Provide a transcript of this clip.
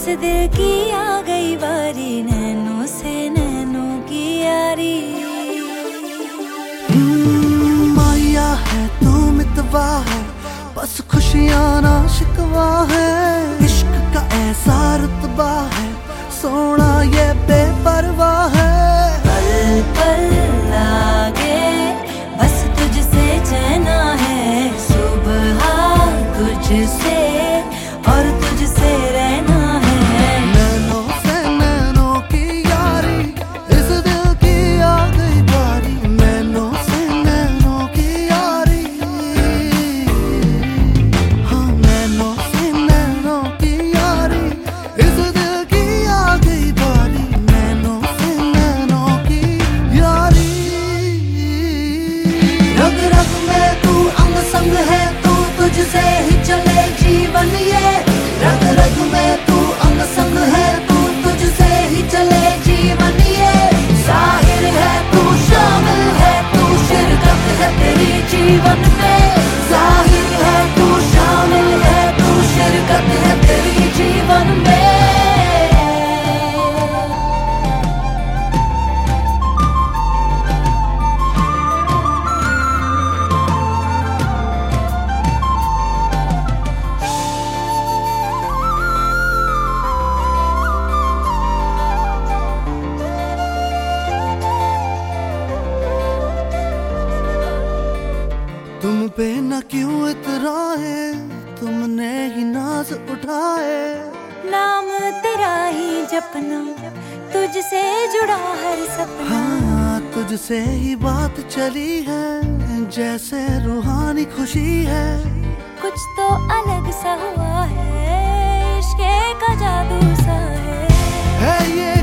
दिल की आ गई बारी, नैनों से नैनों की यारी। माया है तू मितवा है, बस खुशियाँ ना शिकवा है। इश्क का ऐसा रुतबा है, सोना ये बेपरवाह है। पल पल लागे बस तुझसे चैना है, सुबह तुझसे और तुझसे रहना है। नैनों से नैनों की यारी, इस दिल की आ गई बारी। नैनों से नैनों की यारी, हाँ नैनों से नैनों की यारी, इस दिल की आ गई बारी। नैनों से नैनों की यारी। रग रग में तू अंग संग है, तू तुझसे ही चले जीवन ये। रग रग में तू अंग संग है, तू तुझसे ही चले जीवन ये। जाहिर है तू शामिल है, तू शिरकत है तेरी जीवन में। जाहिर है तू शामिल है, तू शिरकत है तेरी जीवन में। तुम पे न क्यों इतराए, तुमने ही नाज उठाए। नाम तेरा ही जपना, तुझसे जुड़ा हर सपना। हाँ तुझसे ही बात चली है, जैसे रूहानी खुशी है। कुछ तो अलग सा हुआ है, इश्क़ का जादू सा है ये